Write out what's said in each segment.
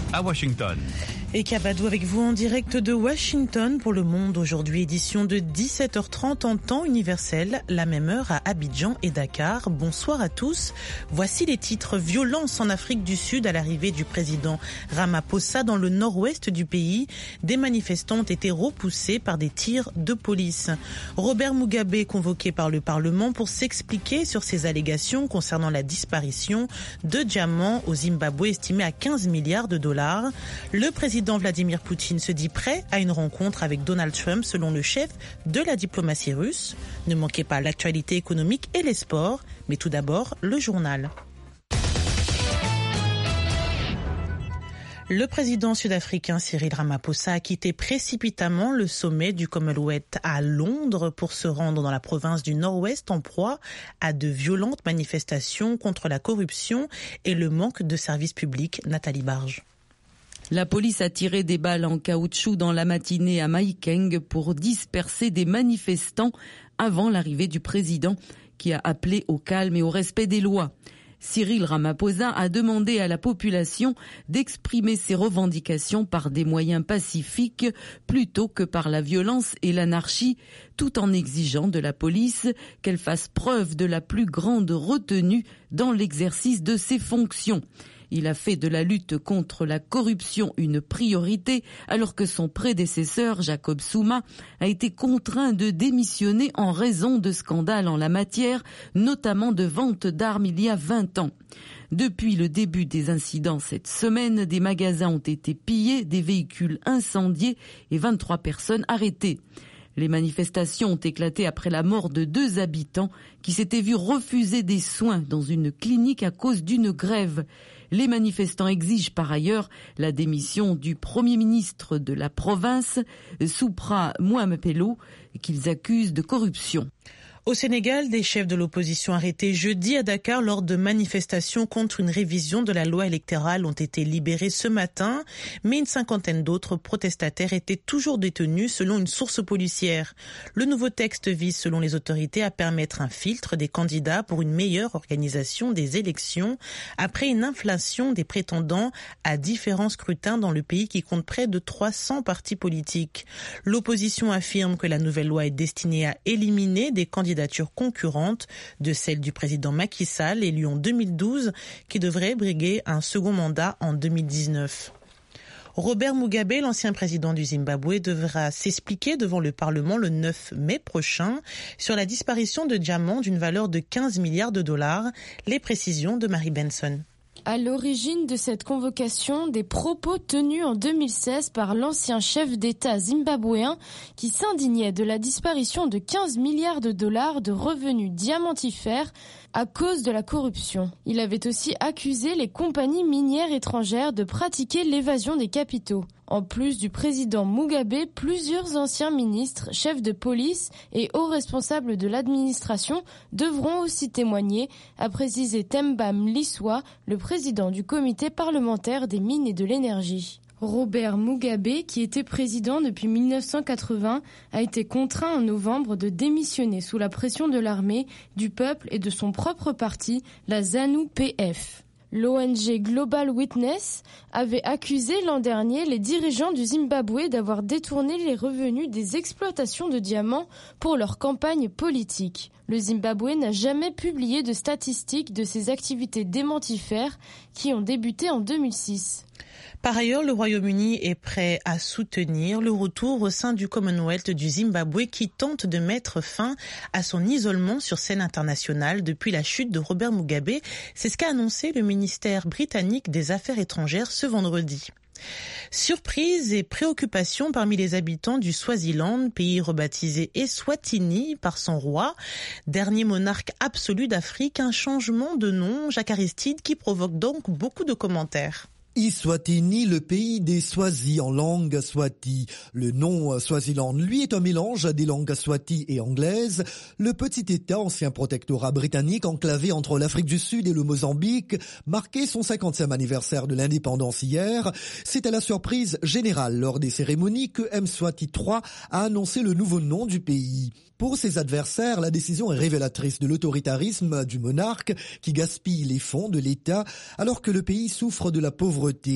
à Washington. Et Kabadou avec vous en direct de Washington pour Le Monde. Aujourd'hui, édition de 17h30 en temps universel, la même heure à Abidjan et Dakar. Bonsoir à tous. Voici les titres. Violence en Afrique du Sud à l'arrivée du président Ramaphosa dans le nord-ouest du pays. Des manifestants ont été repoussés par des tirs de police. Robert Mugabe convoqué par le Parlement pour s'expliquer sur ses allégations concernant la disparition de diamants au Zimbabwe estimés à 15 milliards de dollars. Le président Vladimir Poutine se dit prêt à une rencontre avec Donald Trump selon le chef de la diplomatie russe. Ne manquez pas l'actualité économique et les sports, mais tout d'abord le journal. Le président sud-africain Cyril Ramaphosa a quitté précipitamment le sommet du Commonwealth à Londres pour se rendre dans la province du Nord-Ouest en proie à de violentes manifestations contre la corruption et le manque de services publics. Nathalie Barge. La police a tiré des balles en caoutchouc dans la matinée à Mahikeng pour disperser des manifestants avant l'arrivée du président qui a appelé au calme et au respect des lois. Cyril Ramaphosa a demandé à la population d'exprimer ses revendications par des moyens pacifiques plutôt que par la violence et l'anarchie, tout en exigeant de la police qu'elle fasse preuve de la plus grande retenue dans l'exercice de ses fonctions. Il a fait de la lutte contre la corruption une priorité alors que son prédécesseur, Jacob Zuma, a été contraint de démissionner en raison de scandales en la matière, notamment de vente d'armes il y a 20 ans. Depuis le début des incidents cette semaine, des magasins ont été pillés, des véhicules incendiés et 23 personnes arrêtées. Les manifestations ont éclaté après la mort de 2 habitants qui s'étaient vus refuser des soins dans une clinique à cause d'une grève. Les manifestants exigent par ailleurs la démission du Premier ministre de la province, Soupra Mohamepelo, qu'ils accusent de corruption. Au Sénégal, des chefs de l'opposition arrêtés jeudi à Dakar lors de manifestations contre une révision de la loi électorale ont été libérés ce matin, mais une cinquantaine d'autres protestataires étaient toujours détenus selon une source policière. Le nouveau texte vise, selon les autorités, à permettre un filtre des candidats pour une meilleure organisation des élections après une inflation des prétendants à différents scrutins dans le pays qui compte près de 300 partis politiques. L'opposition affirme que la nouvelle loi est destinée à éliminer des candidatures concurrentes de celle du président Macky Sall, élu en 2012, qui devrait briguer un second mandat en 2019. Robert Mugabe, l'ancien président du Zimbabwe, devra s'expliquer devant le Parlement le 9 mai prochain sur la disparition de diamants d'une valeur de 15 milliards de dollars. Les précisions de Marie Benson. À l'origine de cette convocation, des propos tenus en 2016 par l'ancien chef d'État zimbabwéen qui s'indignait de la disparition de 15 milliards de dollars de revenus diamantifères à cause de la corruption. Il avait aussi accusé les compagnies minières étrangères de pratiquer l'évasion des capitaux. En plus du président Mugabe, plusieurs anciens ministres, chefs de police et hauts responsables de l'administration devront aussi témoigner, a précisé Themba Mliswa, le président du comité parlementaire des mines et de l'énergie. Robert Mugabe, qui était président depuis 1980, a été contraint en novembre de démissionner sous la pression de l'armée, du peuple et de son propre parti, la ZANU-PF. L'ONG Global Witness avait accusé l'an dernier les dirigeants du Zimbabwe d'avoir détourné les revenus des exploitations de diamants pour leur campagne politique. Le Zimbabwe n'a jamais publié de statistiques de ses activités démentifères qui ont débuté en 2006. Par ailleurs, le Royaume-Uni est prêt à soutenir le retour au sein du Commonwealth du Zimbabwe qui tente de mettre fin à son isolement sur scène internationale depuis la chute de Robert Mugabe. C'est ce qu'a annoncé le ministère britannique des Affaires étrangères ce vendredi. Surprise et préoccupation parmi les habitants du Swaziland, pays rebaptisé Eswatini par son roi, dernier monarque absolu d'Afrique, un changement de nom, Jacques Aristide, qui provoque donc beaucoup de commentaires. Eswatini, le pays des Swazis en langue swati. Le nom Swaziland, lui, est un mélange des langues swati et anglaises. Le petit État, ancien protectorat britannique enclavé entre l'Afrique du Sud et le Mozambique, marquait son 50e anniversaire de l'indépendance hier. C'est à la surprise générale lors des cérémonies que Mswati III a annoncé le nouveau nom du pays. Pour ses adversaires, la décision est révélatrice de l'autoritarisme du monarque qui gaspille les fonds de l'État alors que le pays souffre de la pauvreté.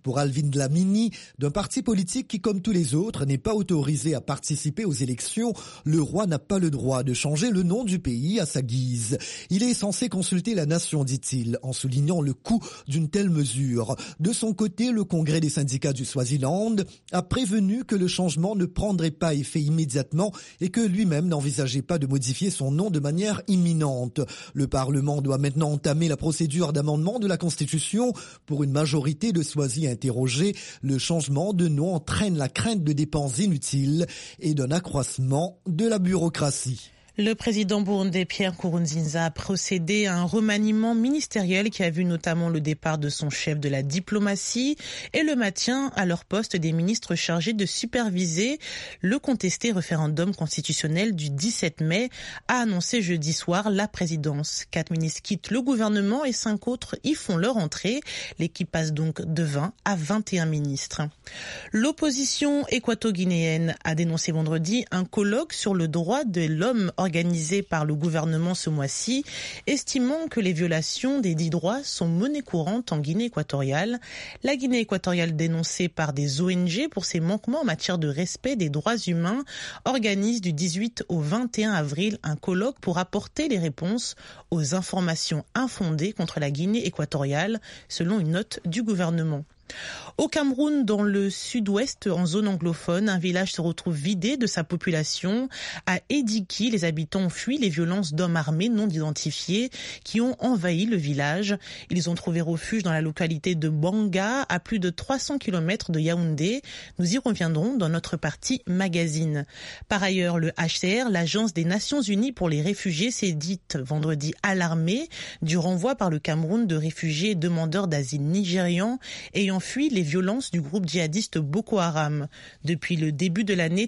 Pour Alvin Dlamini, d'un parti politique qui, comme tous les autres, n'est pas autorisé à participer aux élections, le roi n'a pas le droit de changer le nom du pays à sa guise. Il est censé consulter la nation, dit-il, en soulignant le coût d'une telle mesure. De son côté, le congrès des syndicats du Swaziland a prévenu que le changement ne prendrait pas effet immédiatement et que lui-même n'envisageait pas de modifier son nom de manière imminente. Le Parlement doit maintenant entamer la procédure d'amendement de la Constitution. Pour une majorité de Swazi interrogés, le changement de nom entraîne la crainte de dépenses inutiles et d'un accroissement de la bureaucratie. Le président burundais Pierre Nkurunziza a procédé à un remaniement ministériel qui a vu notamment le départ de son chef de la diplomatie et le maintien à leur poste des ministres chargés de superviser le contesté référendum constitutionnel du 17 mai, a annoncé jeudi soir la présidence. 4 ministres quittent le gouvernement et 5 autres y font leur entrée. L'équipe passe donc de 20 à 21 ministres. L'opposition équato-guinéenne a dénoncé vendredi un colloque sur le droit de l'homme organisé par le gouvernement ce mois-ci, estimant que les violations des dits droits sont monnaie courante en Guinée équatoriale. La Guinée équatoriale, dénoncée par des ONG pour ses manquements en matière de respect des droits humains, organise du 18 au 21 avril un colloque pour apporter les réponses aux informations infondées contre la Guinée équatoriale, selon une note du gouvernement. Au Cameroun, dans le sud-ouest, en zone anglophone, un village se retrouve vidé de sa population. À Ediki, les habitants ont fui les violences d'hommes armés non identifiés qui ont envahi le village. Ils ont trouvé refuge dans la localité de Banga, à plus de 300 km de Yaoundé. Nous y reviendrons dans notre partie magazine. Par ailleurs, le HCR, l'Agence des Nations Unies pour les réfugiés, s'est dite vendredi alarmée du renvoi par le Cameroun de réfugiés et demandeurs d'asile nigérians ayant fui les violences du groupe djihadiste Boko Haram. Depuis le début de l'année,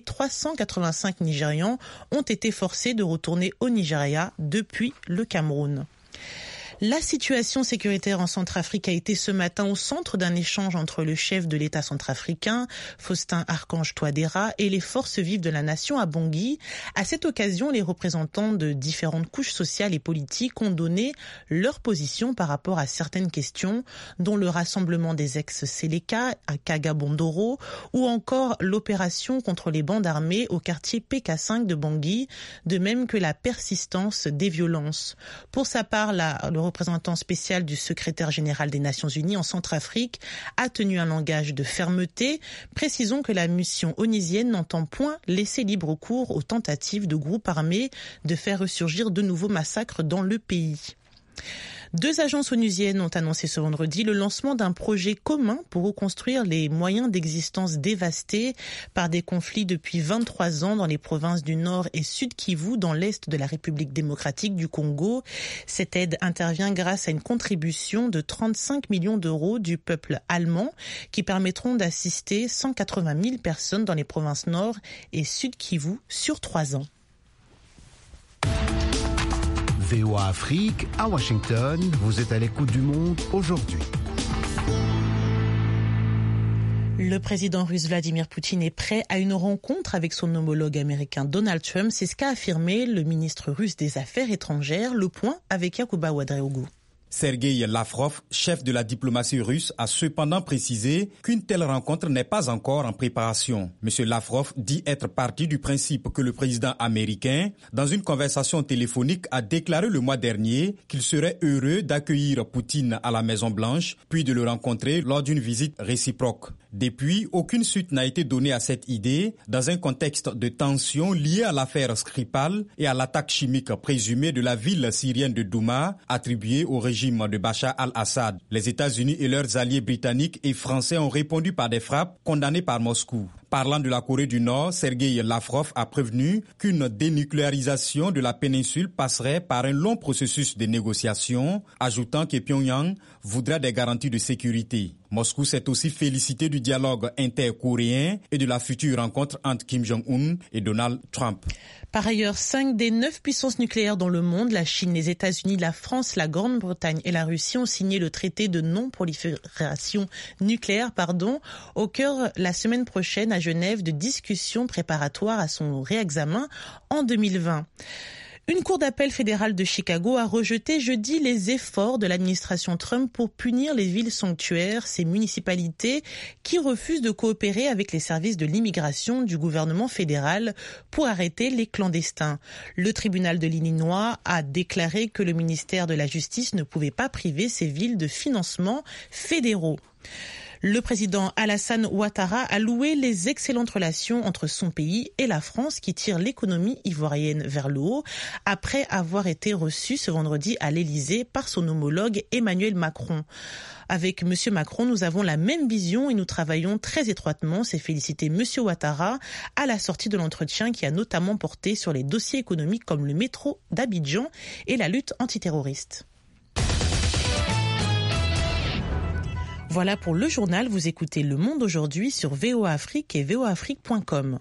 385 Nigérians ont été forcés de retourner au Nigeria depuis le Cameroun. La situation sécuritaire en Centrafrique a été ce matin au centre d'un échange entre le chef de l'État centrafricain, Faustin Archange Touadéra, et les forces vives de la nation à Bangui. À cette occasion, les représentants de différentes couches sociales et politiques ont donné leur position par rapport à certaines questions, dont le rassemblement des ex-Séléka à Kagabondoro ou encore l'opération contre les bandes armées au quartier PK5 de Bangui, de même que la persistance des violences. Pour sa part, le représentant spécial du secrétaire général des Nations Unies en Centrafrique a tenu un langage de fermeté. Précisons que la mission onusienne n'entend point laisser libre cours aux tentatives de groupes armés de faire ressurgir de nouveaux massacres dans le pays. 2 agences onusiennes ont annoncé ce vendredi le lancement d'un projet commun pour reconstruire les moyens d'existence dévastés par des conflits depuis 23 ans dans les provinces du Nord et Sud Kivu dans l'Est de la République démocratique du Congo. Cette aide intervient grâce à une contribution de 35 millions d'euros du peuple allemand qui permettront d'assister 180 000 personnes dans les provinces Nord et Sud Kivu sur 3 ans. VOA Afrique, à Washington, vous êtes à l'écoute du monde aujourd'hui. Le président russe Vladimir Poutine est prêt à une rencontre avec son homologue américain Donald Trump. C'est ce qu'a affirmé le ministre russe des Affaires étrangères. Le point avec Yacouba Ouedraogo. Sergei Lavrov, chef de la diplomatie russe, a cependant précisé qu'une telle rencontre n'est pas encore en préparation. M. Lavrov dit être parti du principe que le président américain, dans une conversation téléphonique, a déclaré le mois dernier qu'il serait heureux d'accueillir Poutine à la Maison-Blanche, puis de le rencontrer lors d'une visite réciproque. Depuis, aucune suite n'a été donnée à cette idée dans un contexte de tension liée à l'affaire Skripal et à l'attaque chimique présumée de la ville syrienne de Douma, attribuée au régime de Bachar al-Assad. Les États-Unis et leurs alliés britanniques et français ont répondu par des frappes condamnées par Moscou. Parlant de la Corée du Nord, Sergei Lavrov a prévenu qu'une dénucléarisation de la péninsule passerait par un long processus de négociation, ajoutant que Pyongyang voudra des garanties de sécurité. Moscou s'est aussi félicité du dialogue intercoréen et de la future rencontre entre Kim Jong-un et Donald Trump. Par ailleurs, 5 des 9 puissances nucléaires dans le monde, la Chine, les États-Unis, la France, la Grande-Bretagne et la Russie ont signé le traité de non-prolifération nucléaire, au cœur la semaine prochaine à Genève de discussions préparatoires à son réexamen en 2020. Une cour d'appel fédérale de Chicago a rejeté jeudi les efforts de l'administration Trump pour punir les villes sanctuaires, ces municipalités qui refusent de coopérer avec les services de l'immigration du gouvernement fédéral pour arrêter les clandestins. Le tribunal de l'Illinois a déclaré que le ministère de la Justice ne pouvait pas priver ces villes de financements fédéraux. Le président Alassane Ouattara a loué les excellentes relations entre son pays et la France qui tirent l'économie ivoirienne vers le haut après avoir été reçu ce vendredi à l'Élysée par son homologue Emmanuel Macron. Avec M. Macron, nous avons la même vision et nous travaillons très étroitement, s'est félicité M. Ouattara à la sortie de l'entretien qui a notamment porté sur les dossiers économiques comme le métro d'Abidjan et la lutte antiterroriste. Voilà pour le journal, vous écoutez Le Monde aujourd'hui sur VOA Afrique et voaafrique.com.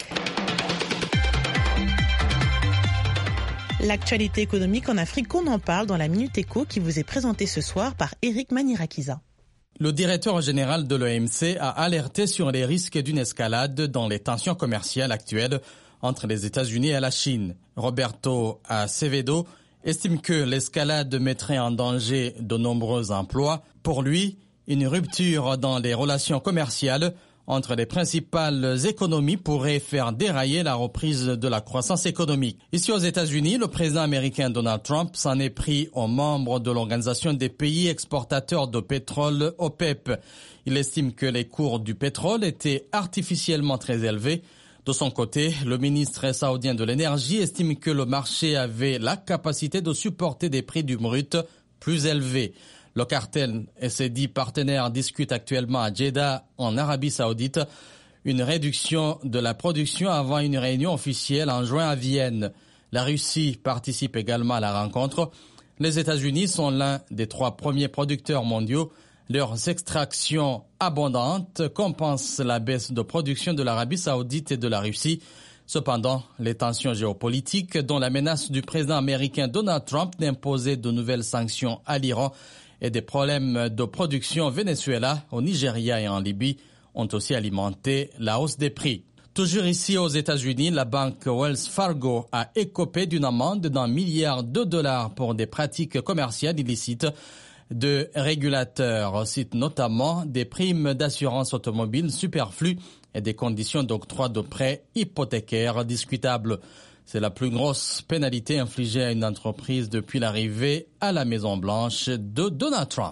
L'actualité économique en Afrique, on en parle dans la Minute Éco qui vous est présentée ce soir par Eric Manirakiza. Le directeur général de l'OMC a alerté sur les risques d'une escalade dans les tensions commerciales actuelles entre les États-Unis et la Chine. Roberto Acevedo estime que l'escalade mettrait en danger de nombreux emplois. Pour lui, une rupture dans les relations commerciales entre les principales économies pourrait faire dérailler la reprise de la croissance économique. Ici aux États-Unis, le président américain Donald Trump s'en est pris aux membres de l'Organisation des pays exportateurs de pétrole OPEP. Il estime que les cours du pétrole étaient artificiellement très élevés. De son côté, le ministre saoudien de l'énergie estime que le marché avait la capacité de supporter des prix du brut plus élevés. Le cartel et ses 10 partenaires discutent actuellement à Jeddah, en Arabie Saoudite, une réduction de la production avant une réunion officielle en juin à Vienne. La Russie participe également à la rencontre. Les États-Unis sont l'un des 3 premiers producteurs mondiaux. Leurs extractions abondantes compensent la baisse de production de l'Arabie Saoudite et de la Russie. Cependant, les tensions géopolitiques, dont la menace du président américain Donald Trump d'imposer de nouvelles sanctions à l'Iran, et des problèmes de production au Venezuela, au Nigeria et en Libye ont aussi alimenté la hausse des prix. Toujours ici aux États-Unis, la banque Wells Fargo a écopé d'une amende d'$1 milliard pour des pratiques commerciales illicites de régulateurs, cite notamment des primes d'assurance automobile superflues et des conditions d'octroi de prêts hypothécaires discutables. C'est la plus grosse pénalité infligée à une entreprise depuis l'arrivée à la Maison-Blanche de Donald Trump.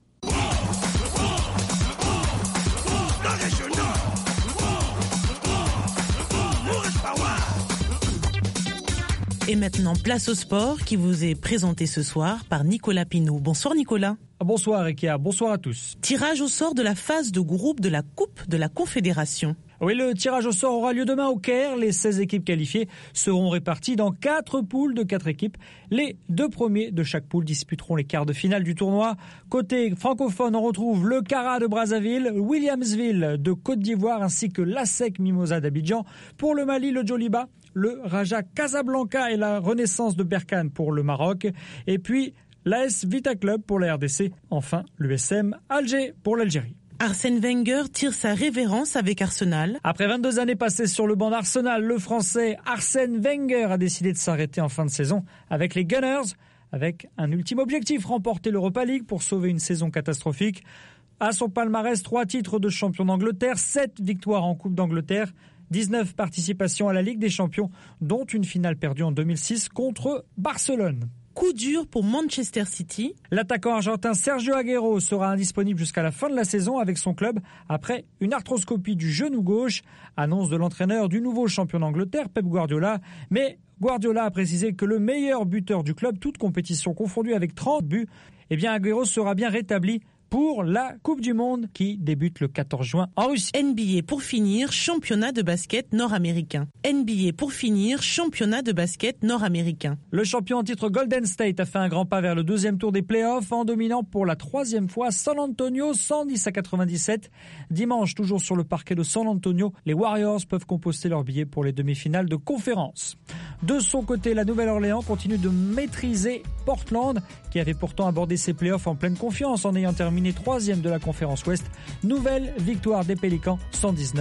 Et maintenant, place au sport qui vous est présenté ce soir par Nicolas Pinault. Bonsoir Nicolas. Bonsoir Ekia, bonsoir à tous. Tirage au sort de la phase de groupe de la Coupe de la Confédération. Oui, le tirage au sort aura lieu demain au Caire. Les 16 équipes qualifiées seront réparties dans 4 poules de 4 équipes. Les 2 premiers de chaque poule disputeront les quarts de finale du tournoi. Côté francophone, on retrouve le Cara de Brazzaville, Williamsville de Côte d'Ivoire ainsi que l'ASEC Mimosa d'Abidjan. Pour le Mali, le Djoliba, le Raja Casablanca et la Renaissance de Berkane pour le Maroc. Et puis l'AS Vita Club pour la RDC. Enfin, l'USM Alger pour l'Algérie. Arsène Wenger tire sa révérence avec Arsenal. Après 22 années passées sur le banc d'Arsenal, le Français Arsène Wenger a décidé de s'arrêter en fin de saison avec les Gunners, avec un ultime objectif, remporter l'Europa League pour sauver une saison catastrophique. À son palmarès, 3 titres de champion d'Angleterre, 7 victoires en Coupe d'Angleterre, 19 participations à la Ligue des Champions, dont une finale perdue en 2006 contre Barcelone. Coup dur pour Manchester City. L'attaquant argentin Sergio Agüero sera indisponible jusqu'à la fin de la saison avec son club après une arthroscopie du genou gauche. Annonce de l'entraîneur du nouveau champion d'Angleterre, Pep Guardiola. Mais Guardiola a précisé que le meilleur buteur du club, toute compétition confondue avec 30 buts, Agüero sera bien rétabli pour la Coupe du Monde qui débute le 14 juin en Russie. NBA pour finir, championnat de basket nord-américain. NBA pour finir, championnat de basket nord-américain. Le champion en titre Golden State a fait un grand pas vers le 2e tour des playoffs en dominant pour la 3e fois San Antonio 110-97. Dimanche, toujours sur le parquet de San Antonio, les Warriors peuvent composter leur billet pour les demi-finales de conférence. De son côté, la Nouvelle-Orléans continue de maîtriser Portland, qui avait pourtant abordé ses playoffs en pleine confiance en ayant terminé 3e de la conférence Ouest. Nouvelle victoire des Pélicans,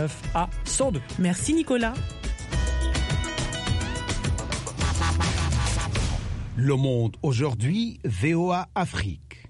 119-102. Merci Nicolas. Le Monde aujourd'hui, VOA Afrique.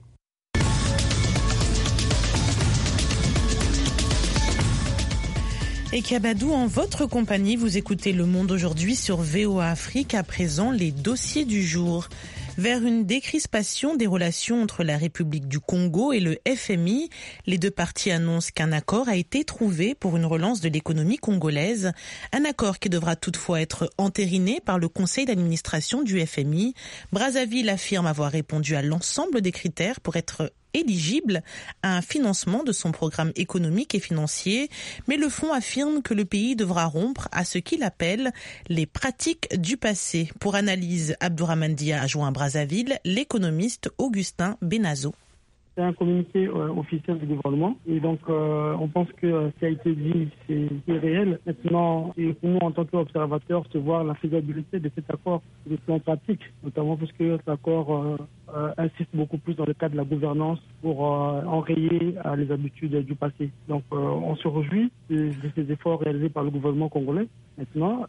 Et Kabadou, en votre compagnie, vous écoutez Le Monde aujourd'hui sur VOA Afrique. À présent, les dossiers du jour. Vers une décrispation des relations entre la République du Congo et le FMI, les deux parties annoncent qu'un accord a été trouvé pour une relance de l'économie congolaise. Un accord qui devra toutefois être entériné par le conseil d'administration du FMI. Brazzaville affirme avoir répondu à l'ensemble des critères pour être éligible à un financement de son programme économique et financier, mais le fonds affirme que le pays devra rompre à ce qu'il appelle les pratiques du passé. Pour analyse, Abdourahmane Dia a joint à Brazzaville l'économiste Augustin Benazo. C'est un communiqué officiel du gouvernement et donc on pense que ce qui a été dit c'est réel. Maintenant, et pour nous en tant qu'observateurs, c'est voir la faisabilité de cet accord sur le plan pratique, notamment parce que cet accord insiste beaucoup plus dans le cadre de la gouvernance pour enrayer les habitudes du passé. Donc on se réjouit de ces efforts réalisés par le gouvernement congolais. Maintenant,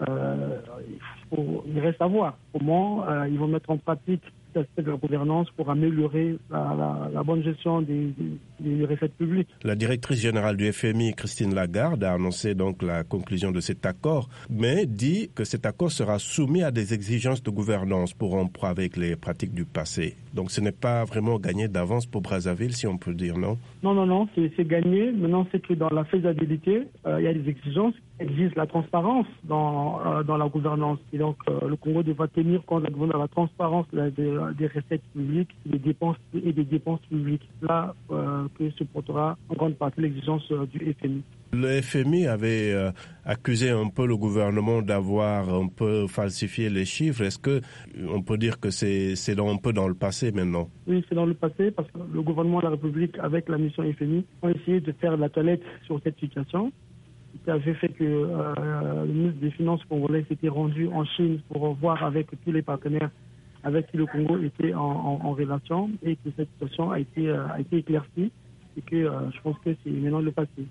il reste à voir comment ils vont mettre en pratique l'aspect de la gouvernance pour améliorer la bonne gestion des recettes publiques. La directrice générale du FMI, Christine Lagarde, a annoncé donc la conclusion de cet accord, mais dit que cet accord sera soumis à des exigences de gouvernance pour rompre avec les pratiques du passé. Donc ce n'est pas vraiment gagné d'avance pour Brazzaville, si on peut dire, non? Non, c'est gagné. Maintenant, c'est que dans la faisabilité, il y a des exigences qui exigent la transparence dans la gouvernance. Et donc, le Congo devra tenir compte de la transparence des recettes publiques des dépenses publiques. Là, que se portera en grande partie l'exigence du FMI. Le FMI avait accusé un peu le gouvernement d'avoir un peu falsifié les chiffres. Est-ce qu'on peut dire que c'est un peu dans le passé maintenant? Oui, c'est dans le passé parce que le gouvernement de la République, avec la mission FMI, ont essayé de faire de la toilette sur cette situation. Ça avait fait que le ministre des Finances congolais s'était rendu en Chine pour voir avec tous les partenaires avec qui le Congo était en relation et que cette situation a été éclaircie et que je pense que c'est maintenant le passé.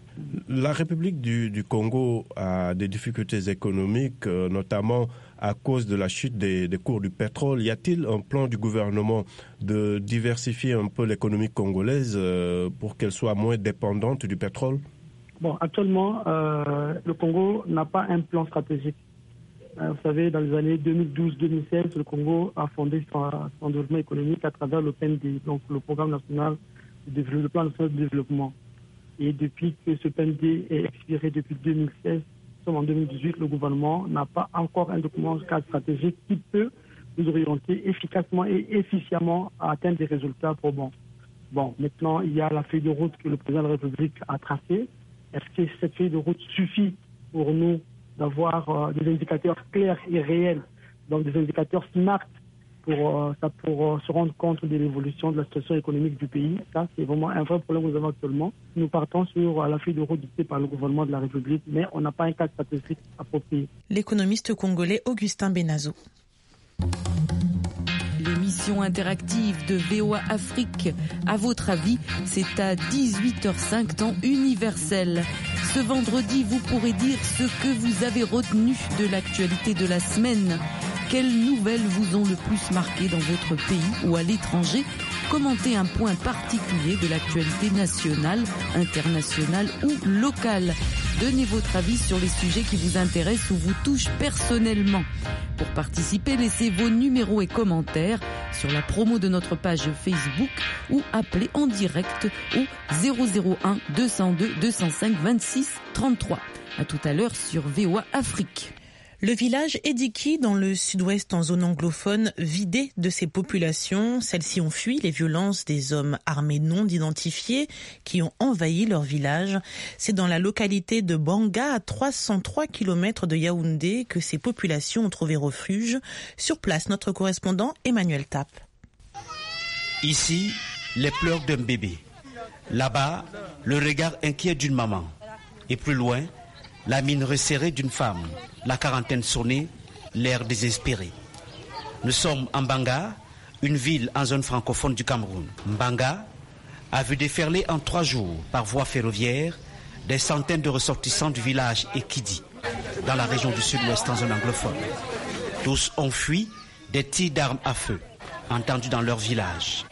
La République du Congo a des difficultés économiques, notamment à cause de la chute des cours du pétrole. Y a-t-il un plan du gouvernement de diversifier un peu l'économie congolaise pour qu'elle soit moins dépendante du pétrole? Bon, actuellement, le Congo n'a pas un plan stratégique. Vous savez, dans les années 2012-2016, le Congo a fondé son développement économique à travers le PND, donc le programme national le plan national de développement. Et depuis que ce PND est expiré depuis 2016, nous sommes en 2018, le gouvernement n'a pas encore un document cadre stratégique qui peut nous orienter efficacement et efficiemment à atteindre des résultats probants. Bon, maintenant, il y a la feuille de route que le président de la République a tracée. Est-ce que cette feuille de route suffit pour nous d'avoir des indicateurs clairs et réels, donc des indicateurs SMART pour se rendre compte de l'évolution de la situation économique du pays? Ça, c'est vraiment un vrai problème que nous avons actuellement. Nous partons sur la feuille de route dictée par le gouvernement de la République, mais on n'a pas un cadre stratégique approprié. L'économiste congolais Augustin Benazo. L'émission interactive de VOA Afrique, à votre avis, c'est à 18h05 temps universel. Ce vendredi, vous pourrez dire ce que vous avez retenu de l'actualité de la semaine. Quelles nouvelles vous ont le plus marqué dans votre pays ou à l'étranger? Commentez un point particulier de l'actualité nationale, internationale ou locale. Donnez votre avis sur les sujets qui vous intéressent ou vous touchent personnellement. Pour participer, laissez vos numéros et commentaires sur la promo de notre page Facebook ou appelez en direct au 001 202 205 26 33. À tout à l'heure sur VOA Afrique. Le village Ediki, dans le sud-ouest en zone anglophone, vidé de ses populations. Celles-ci ont fui les violences des hommes armés non identifiés qui ont envahi leur village. C'est dans la localité de Banga, à 303 km de Yaoundé, que ces populations ont trouvé refuge. Sur place, notre correspondant Emmanuel Tap. Ici, les pleurs d'un bébé. Là-bas, le regard inquiet d'une maman. Et plus loin, la mine resserrée d'une femme, la quarantaine sonnée, l'air désespéré. Nous sommes en Banga, une ville en zone francophone du Cameroun. Banga a vu déferler en 3 jours, par voie ferroviaire, des centaines de ressortissants du village Ekidi, dans la région du sud-ouest en zone anglophone. Tous ont fui des tirs d'armes à feu entendus dans leur village.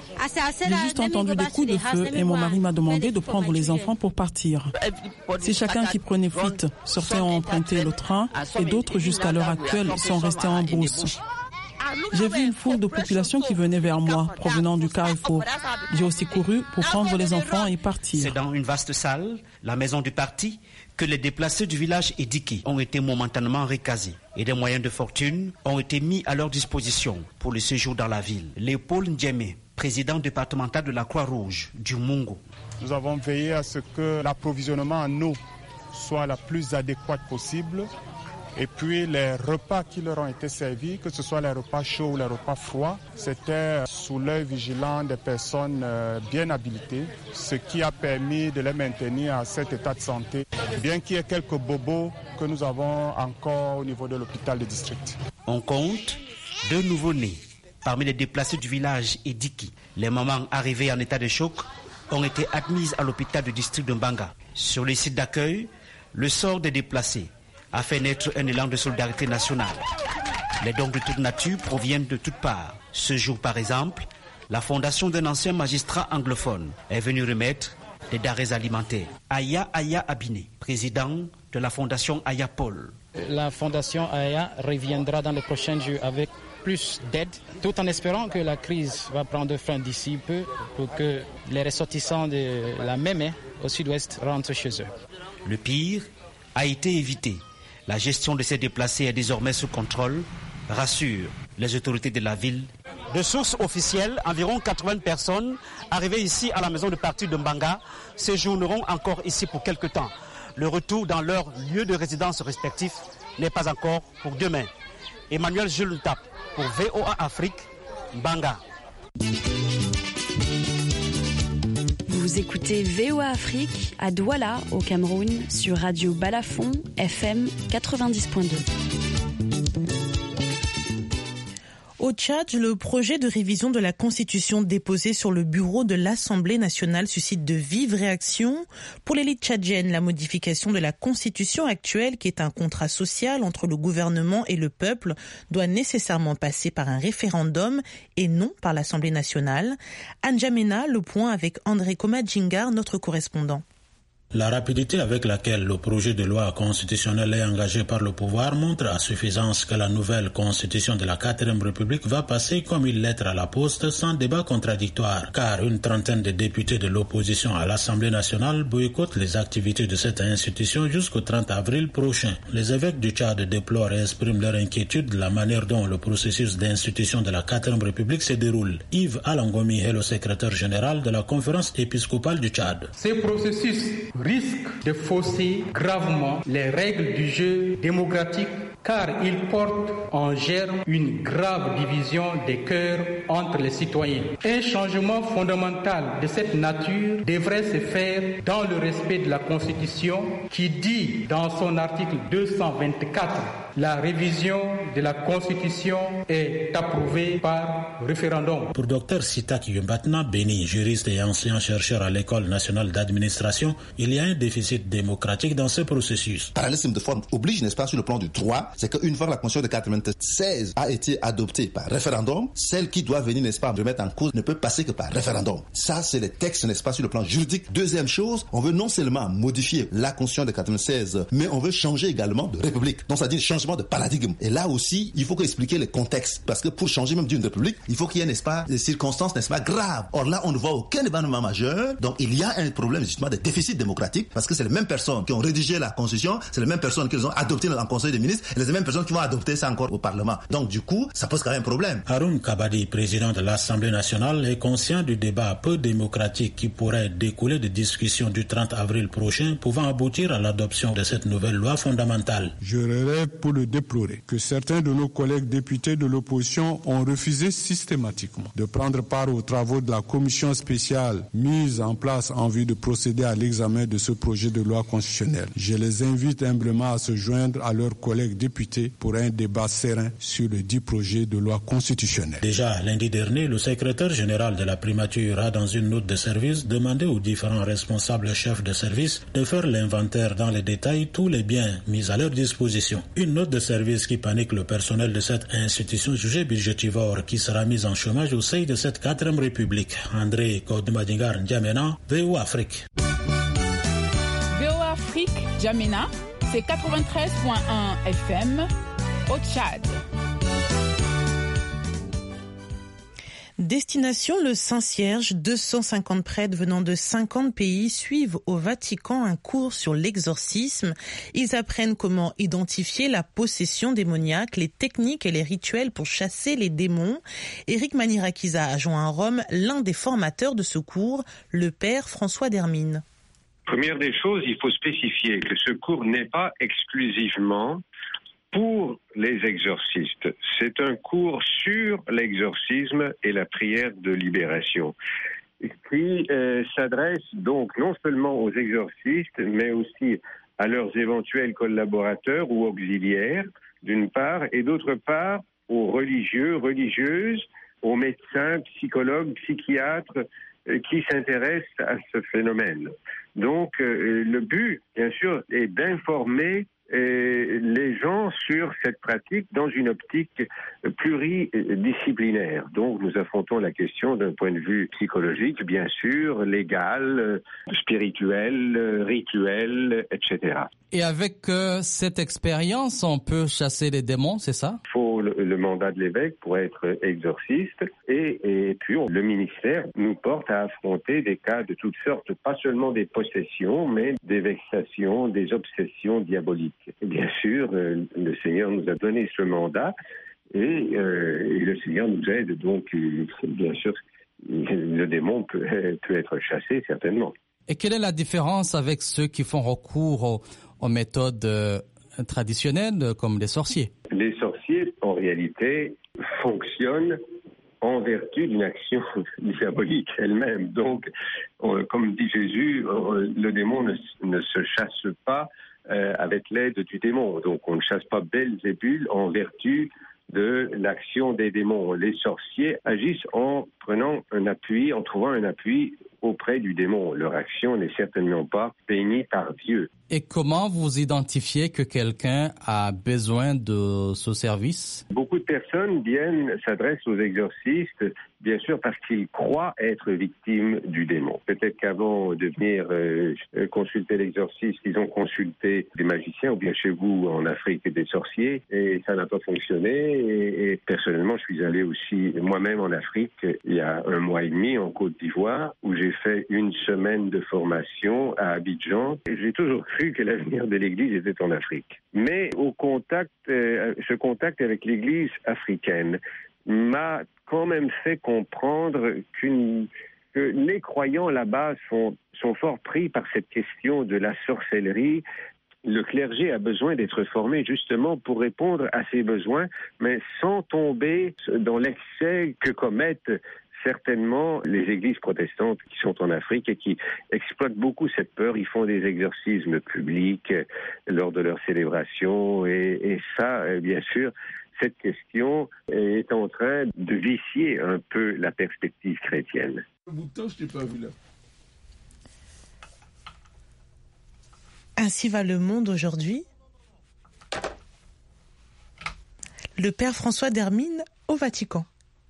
J'ai juste entendu des coups de feu et mon mari m'a demandé de prendre les enfants pour partir. C'est chacun qui prenait fuite. Certains ont emprunté le train et d'autres, jusqu'à l'heure actuelle, sont restés en brousse. J'ai vu une foule de population qui venait vers moi, provenant du Carrefour. J'ai aussi couru pour prendre les enfants et partir. C'est dans une vaste salle, la maison du parti, que les déplacés du village Ediki ont été momentanément recasés et des moyens de fortune ont été mis à leur disposition pour le séjour dans la ville. Léopold Ndiémé, président départemental de la Croix-Rouge du Mungo. Nous avons veillé à ce que l'approvisionnement en eau soit la plus adéquate possible. Et puis les repas qui leur ont été servis, que ce soit les repas chauds ou les repas froids, c'était sous l'œil vigilant des personnes bien habilitées, ce qui a permis de les maintenir à cet état de santé, bien qu'il y ait quelques bobos que nous avons encore au niveau de l'hôpital de district. On compte 2 nouveau-nés parmi les déplacés du village Ediki. Les mamans arrivées en état de choc ont été admises à l'hôpital du district de Mbanga. Sur les sites d'accueil, le sort des déplacés a fait naître un élan de solidarité nationale. Les dons de toute nature proviennent de toutes parts. Ce jour, par exemple, la fondation d'un ancien magistrat anglophone est venue remettre des denrées alimentaires. Aya Abiné, président de la fondation Aya Paul. La fondation Aya reviendra dans les prochains jours avec plus d'aide, tout en espérant que la crise va prendre fin d'ici peu pour que les ressortissants de la Mémé au sud-ouest rentrent chez eux. Le pire a été évité. La gestion de ces déplacés est désormais sous contrôle, rassurent les autorités de la ville. De sources officielles, environ 80 personnes arrivées ici à la maison de parti de Mbanga séjourneront encore ici pour quelque temps. Le retour dans leur lieu de résidence respectif n'est pas encore pour demain. Emmanuel Jules Ntap pour VOA Afrique, Mbanga. Vous écoutez VOA Afrique à Douala, au Cameroun, sur Radio Balafon, FM 90.2. Au Tchad, le projet de révision de la Constitution déposé sur le bureau de l'Assemblée nationale suscite de vives réactions. Pour l'élite tchadienne, la modification de la Constitution actuelle, qui est un contrat social entre le gouvernement et le peuple, doit nécessairement passer par un référendum et non par l'Assemblée nationale. Anne Jamena, le point avec André Komadjingar, notre correspondant. La rapidité avec laquelle le projet de loi constitutionnelle est engagé par le pouvoir montre à suffisance que la nouvelle constitution de la 4e République va passer comme une lettre à la poste sans débat contradictoire, car une trentaine de députés de l'opposition à l'Assemblée nationale boycottent les activités de cette institution jusqu'au 30 avril prochain. Les évêques du Tchad déplorent et expriment leur inquiétude de la manière dont le processus d'institution de la 4e République se déroule. Yves Alangomi est le secrétaire général de la conférence épiscopale du Tchad. Ce processus risque de fausser gravement les règles du jeu démocratique car il porte en germe une grave division des cœurs entre les citoyens. Un changement fondamental de cette nature devrait se faire dans le respect de la Constitution qui dit dans son article 224 la révision de la Constitution est approuvée par référendum. Pour Dr Sitak Yumbatna Beni, juriste et ancien chercheur à l'École nationale d'administration, il y a un déficit démocratique dans ce processus. Parallélisme de forme oblige, n'est-ce pas, sur le plan du droit, c'est qu'une fois que la Constitution de 1996 a été adoptée par référendum, celle qui doit venir, n'est-ce pas, remettre en cause ne peut passer que par référendum. Ça, c'est les textes, n'est-ce pas, sur le plan juridique. Deuxième chose, on veut non seulement modifier la Constitution de 1996, mais on veut changer également de république. Donc, ça dit changement de paradigme. Et là aussi, il faut expliquer les contextes. Parce que pour changer même d'une république, il faut qu'il y ait, n'est-ce pas, des circonstances, n'est-ce pas, graves. Or là, on ne voit aucun événement majeur. Donc, il y a un problème, justement, de déficit démocratique. Parce que c'est les mêmes personnes qui ont rédigé la Constitution, c'est les mêmes personnes qui les ont adoptées dans le Conseil des ministres, et les mêmes personnes qui vont adopter ça encore au Parlement. Donc, du coup, ça pose quand même un problème. Haroun Kabadi, président de l'Assemblée nationale, est conscient du débat peu démocratique qui pourrait découler des discussions du 30 avril prochain, pouvant aboutir à l'adoption de cette nouvelle loi fondamentale. Je relève pour le déplorer que certains de nos collègues députés de l'opposition ont refusé systématiquement de prendre part aux travaux de la commission spéciale mise en place en vue de procéder à l'examen de ce projet de loi constitutionnelle. Je les invite humblement à se joindre à leurs collègues députés pour un débat serein sur le dit projet de loi constitutionnelle. Déjà lundi dernier, le secrétaire général de la primature a, dans une note de service, demandé aux différents responsables chefs de service de faire l'inventaire dans les détails tous les biens mis à leur disposition. Une note de service qui panique le personnel de cette institution jugée budgétivore qui sera mise en chômage au sein de cette 4e République. André Kodmadingar N'Djamena, VOA Afrique. VOA Afrique, N'Djamena, c'est 93.1 FM au Tchad. Destination le Saint-Cierge, 250 prêtres venant de 50 pays suivent au Vatican un cours sur l'exorcisme. Ils apprennent comment identifier la possession démoniaque, les techniques et les rituels pour chasser les démons. Éric Manirakiza a joint à Rome l'un des formateurs de ce cours, le père François Dermine. Première des choses, il faut spécifier que ce cours n'est pas exclusivement pour les exorcistes. C'est un cours sur l'exorcisme et la prière de libération qui s'adresse donc non seulement aux exorcistes, mais aussi à leurs éventuels collaborateurs ou auxiliaires, d'une part, et d'autre part, aux religieux, religieuses, aux médecins, psychologues, psychiatres qui s'intéressent à ce phénomène. Donc, le but, bien sûr, est d'informer les gens sur cette pratique dans une optique pluridisciplinaire. Donc nous affrontons la question d'un point de vue psychologique, bien sûr, légal, spirituel, rituel, etc. Et avec cette expérience, on peut chasser les démons, c'est ça? Il faut le mandat de l'évêque pour être exorciste et puis le ministère nous porte à affronter des cas de toutes sortes, pas seulement des possessions, mais des vexations, des obsessions diaboliques. Et bien sûr, le Seigneur nous a donné ce mandat et le Seigneur nous aide. Donc, bien sûr, le démon peut être chassé, certainement. Et quelle est la différence avec ceux qui font recours aux méthodes traditionnelles comme les sorciers? Les sorciers, en réalité, fonctionnent en vertu d'une action diabolique elle-même. Donc, comme dit Jésus, le démon ne se chasse pas avec l'aide du démon. Donc on ne chasse pas Belzébul en vertu de l'action des démons. Les sorciers agissent en trouvant un appui auprès du démon. Leur action n'est certainement pas bénie par Dieu. Et comment vous identifiez que quelqu'un a besoin de ce service? Beaucoup de personnes s'adressent aux exorcistes, bien sûr parce qu'ils croient être victimes du démon. Peut-être qu'avant de venir consulter l'exorciste, ils ont consulté des magiciens, ou bien chez vous en Afrique des sorciers, et ça n'a pas fonctionné. Et personnellement, je suis allé aussi moi-même en Afrique il y a 1 mois et demi en Côte d'Ivoire, où j'ai fait 1 semaine de formation à Abidjan. Et j'ai toujours cru que l'avenir de l'Église était en Afrique. Mais ce contact avec l'Église africaine m'a quand même fait comprendre que les croyants là-bas sont fort pris par cette question de la sorcellerie. Le clergé a besoin d'être formé justement pour répondre à ses besoins, mais sans tomber dans l'excès que commettent certainement les églises protestantes qui sont en Afrique et qui exploitent beaucoup cette peur. Ils font des exorcismes publics lors de leurs célébrations et ça, bien sûr, cette question est en train de vicier un peu la perspective chrétienne. Ainsi va le monde aujourd'hui. Le père François Dermine au Vatican.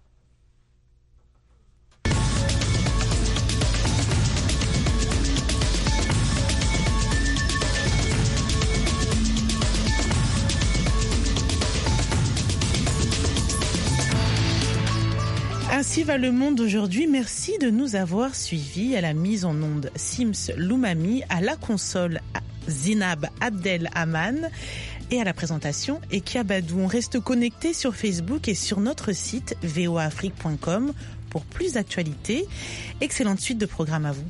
Ainsi va le monde aujourd'hui. Merci de nous avoir suivis. À la mise en onde, Sims Loumami, à la console, Zinab Abdel Aman et à la présentation, Ekia Badou. On reste connecté sur Facebook et sur notre site voaafrique.com pour plus d'actualités. Excellente suite de programmes à vous.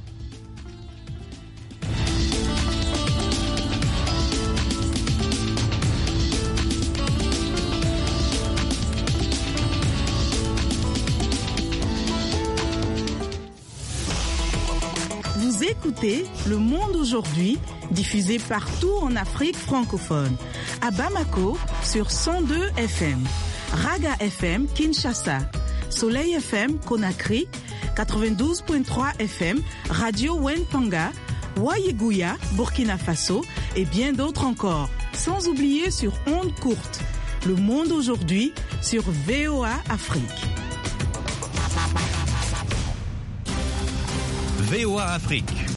Vous écoutez Le Monde aujourd'hui, diffusé partout en Afrique francophone. À Bamako, sur 102 FM. Raga FM, Kinshasa. Soleil FM, Conakry. 92.3 FM, Radio Wentanga. Wayeguya, Burkina Faso. Et bien d'autres encore. sans oublier sur ondes courtes. Le monde aujourd'hui sur VOA Afrique. VOA Afrique.